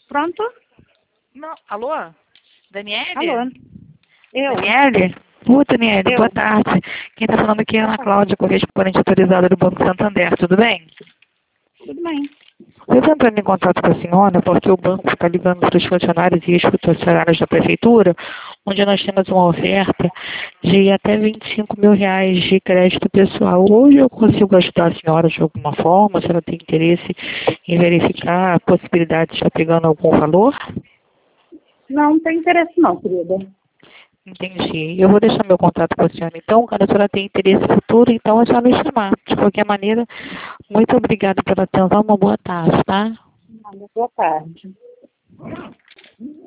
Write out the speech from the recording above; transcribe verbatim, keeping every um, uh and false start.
Pronto? Não, alô? Daniele? Alô? Eu? Daniele? Ô, Daniele, Eu? boa tarde. Quem está falando aqui é a Ana Cláudia, correspondente autorizada do Banco Santander, tudo bem? Tudo bem. Eu estou entrando em contato com a senhora porque o banco está ligando para os funcionários e ex-funcionários da prefeitura, onde nós temos uma oferta de até vinte e cinco mil reais de crédito pessoal. Hoje eu consigo ajudar a senhora de alguma forma, se ela tem interesse em verificar a possibilidade de estar pegando algum valor? Não, não tem interesse não, querida. Entendi. Eu vou deixar meu contato com a senhora. Então, quando a senhora tem interesse futuro, então é só me chamar. De qualquer maneira, muito obrigada pela atenção. Uma boa tarde, tá? Boa tarde.